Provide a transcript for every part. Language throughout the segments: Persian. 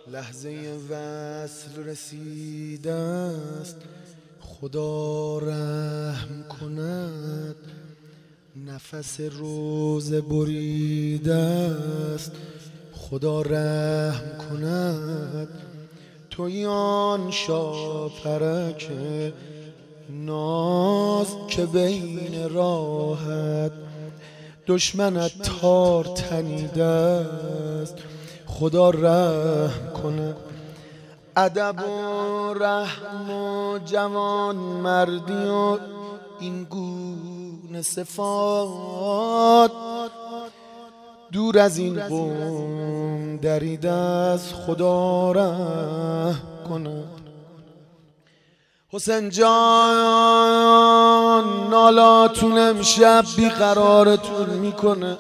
لحظه وصل رسیده است، خدا رحم کند. نفس روز بریده است، خدا رحم کند. توی آن شاپرک ناز که بین راحت دشمنت تار تنیده است، خدا رحم کند. ادب و رحم و جوان مردی و این گونه صفات دور از این قوم دریده است، خدا رحم کند. حسین جان نالاتون امشب بیقرارتون میکنه،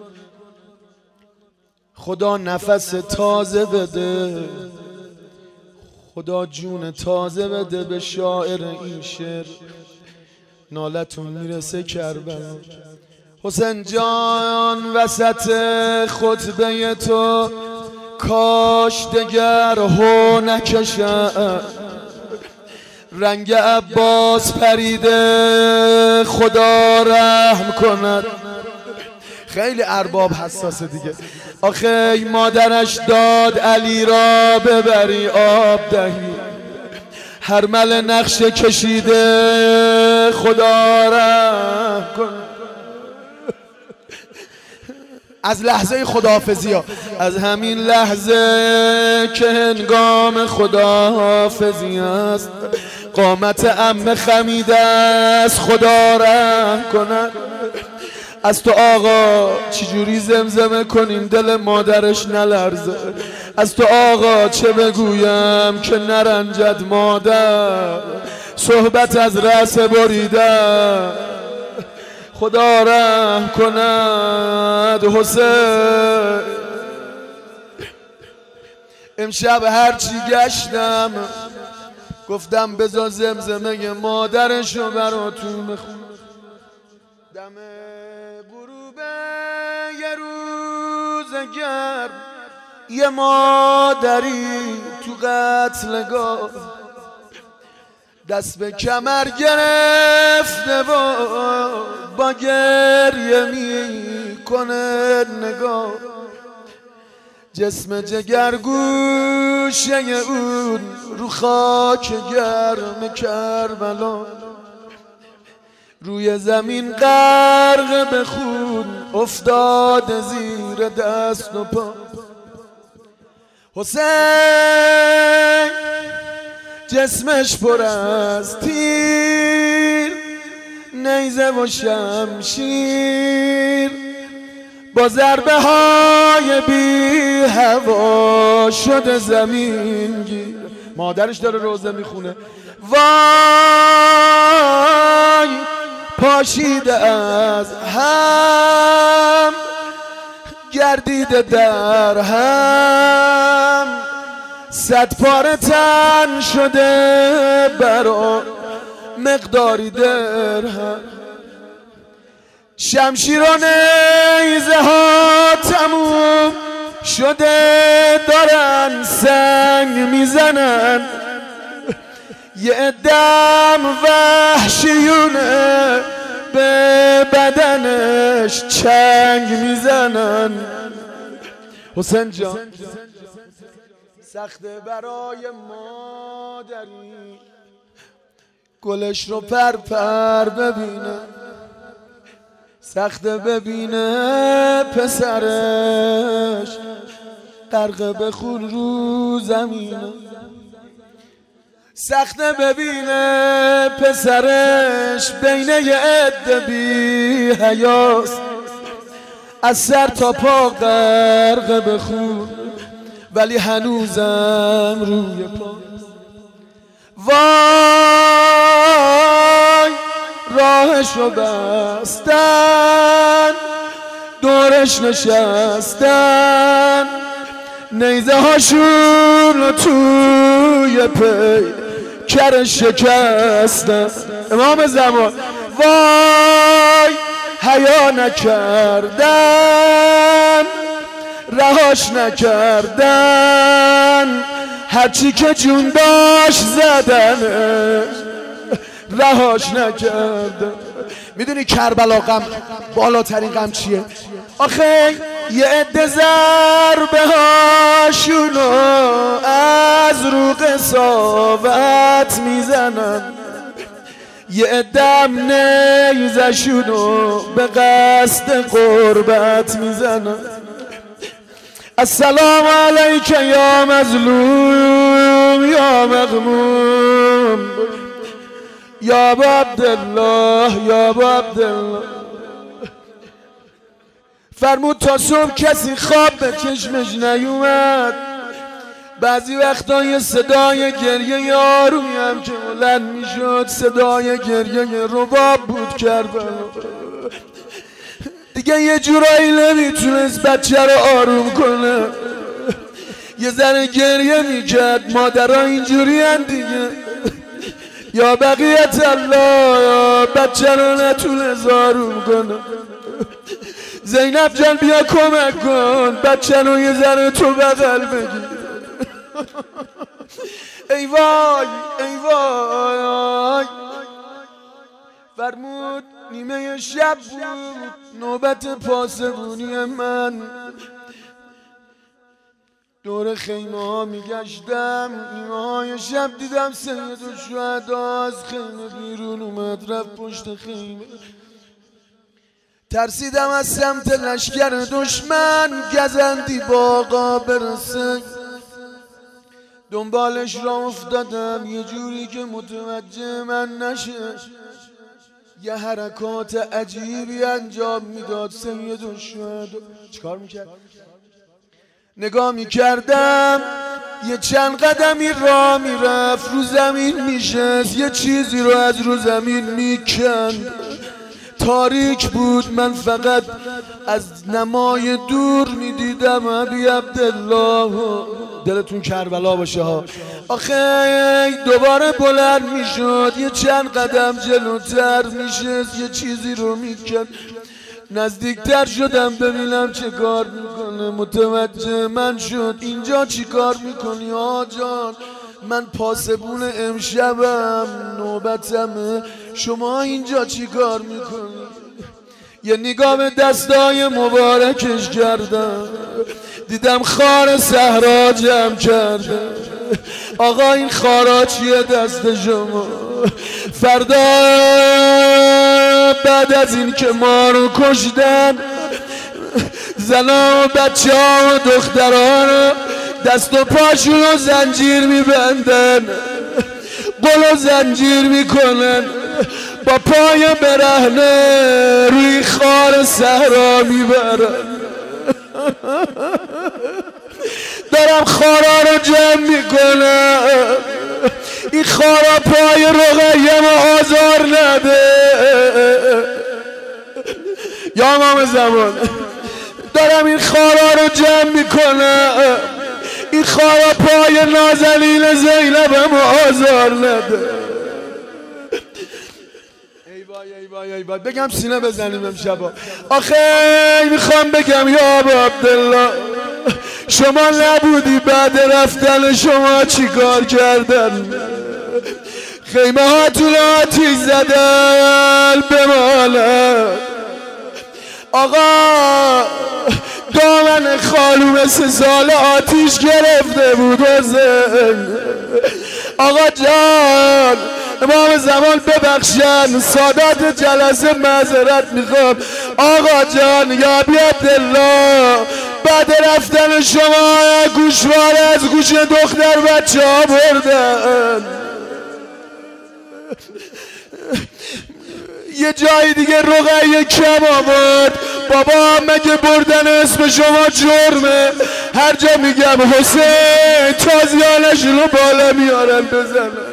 خدا نفس تازه بده، خدا جون تازه بده به شاعر این شعر. نالتون میرسه کربلا. حسین جان وسط خطبه تو کاش دگر هو نکشد، رنگ عباس پریده، خدا رحم کند. خیلی ارباب حساسه دیگه. آخه مادرش داد علی را ببری آب دهی، هر مل نقشه کشیده، خدا رحم کند. از لحظه خداحافظی ها، از همین لحظه که هنگام خداحافظی است، قامت عمه خمیده است، خدا رحم کند. از تو آقا چجوری زمزمه کنیم دل مادرش نلرزه؟ از تو آقا چه بگویم که نرنجد مادر؟ صحبت از رأس بریده، خدا رحم کند. حسین امشب هرچی گشتم گفتم بذار زمزمه مادرشو براتون بخونم. دم غروب یه روز گرم، یه مادری تو قتلگاه دست به کمر گرفته و با گریه میکنه نگاه، جسم جگرگوشه اون رو خاک گرم کربلا، روی زمین غرق به خون افتاده زیر دست و پا. حسین جسمش پر از تیر، نیزه و شمشیر، با ضربه های بی هوا شده زمین گیر. مادرش داره روزه میخونه. وای پاشیده از هم، گردیده در هم، صد پاره تن شده برا مقداری درهم. شمشیر و نیزه ها تموم شده، دارن سنگ میزنن، یه عدم وحشیونه به بدنش چنگ میزنن. حسین جان سخته برای مادری گلش رو پر ببینه، سخته ببینه پسرش غرق به خون رو زمینه، سخته ببینه پسرش بین یه عده بی حیاست، از سر تا پا غرق به خون ولی هنوزم روی پاست. وای راهشو بستن، دورش نشستن، نیزه هاشون توی پیکرش شکستن. امام زمان وای حیا نکردن، رهاش نکردن، هرچی که جون داشت زدنش رهاش نکردم. میدونی کربلا غم بالاترین غم چیه؟ آخه یه عده ضربه هاشونو از رو قساوت میزنن، یه عدم نیزشونو به قصد قربت میزنن. السلام علیک یا مظلوم یا مغموم یا ابا عبدالله یا ابا عبدالله. فرمود تا صبح کسی خواب به چشمش نیومد. بعضی وقتا یه صدای گریه آرومی هم که بلند میشد صدای گریه رباب بود کربلا. دیگه یه جورایی نمیتونست بچه رو آروم کنه، یه ذره گریه میکرد. مادرها اینجوری هم دیگه، یا بقیت الله یا بچه رو نتونست آروم کنه. زینب جان بیا کمک کن بچه رو یه ذره تو بغل بگیر. ای وای ای وای. فرمود نیمه شب بود، نوبت پاسبونی من. دور خیمه ها میگشتم، نیمه های شب دیدم سید الشهدا از خیمه بیرون اومد رفت پشت خیمه. ترسیدم از سمت لشکر دشمن گزندی باغا برسه. دنبالش را افتادم یه جوری که متوجه من نشه. یه حرکات عجیبی انجام میداد سید الشهدا. چیکار میکرد؟ نگاه میکردم یه چند قدمی راه میرفت، رو زمین میشست، یه چیزی رو از رو زمین میکند. تاریک بود، من فقط از نمای دور میدیدم ابی عبدالله. دلتون کربلا باشه ها. آخه دوباره بلند میشد، یه چند قدم جلوتر میشست، یه چیزی رو میکرد. نزدیکتر شدم ببینم چه کار میکنه. متوجه من شد اینجا چی کار میکنی آجان؟ من پاسبون امشبم، نوبتمه، شما اینجا چی کار میکنی؟ یه نگاه به دستای مبارکش کردم، دیدم خار صحرا جمع کرده. آقا این خارا چیه دست شما؟ فردا بعد از این که ما رو کشتن، زنا و بچه ها و دخترها رو دست و پاشون رو زنجیر میبندن، قل و زنجیر میکنن، با پای برهنه روی خار صحرا میبرن. دارم خارا رو جمع میکنم، این خارا پای رقیه ما آزار نده. یا امام زمان دارم این خارا رو جمع میکنم، این خارا پای نازنین زینب ما آزار نده. ای وای ای وای ای وای. بگم سینه بزنیم امشبا. آخه میخوام بگم یا ابا عبدالله شما نبودی بعد رفتن شما چی کار کردن؟ خیمه هاتون آتیش زدن بمانن. آقا دامن خالوم 3 ساله آتیش گرفته بود حسین. آقا جان امام زمان ببخشن، سادات جلسه معذرت میخوام. آقا جان یا ابی عبدالله بعد رفتن شما گوشواره از گوش دختر بچه ها بردن. یه جای دیگه رقیه کم آورد. بابا مگه بردن اسم شما جرمه؟ هر جا میگم حسین تازیانش رو بالا میارن بزنن.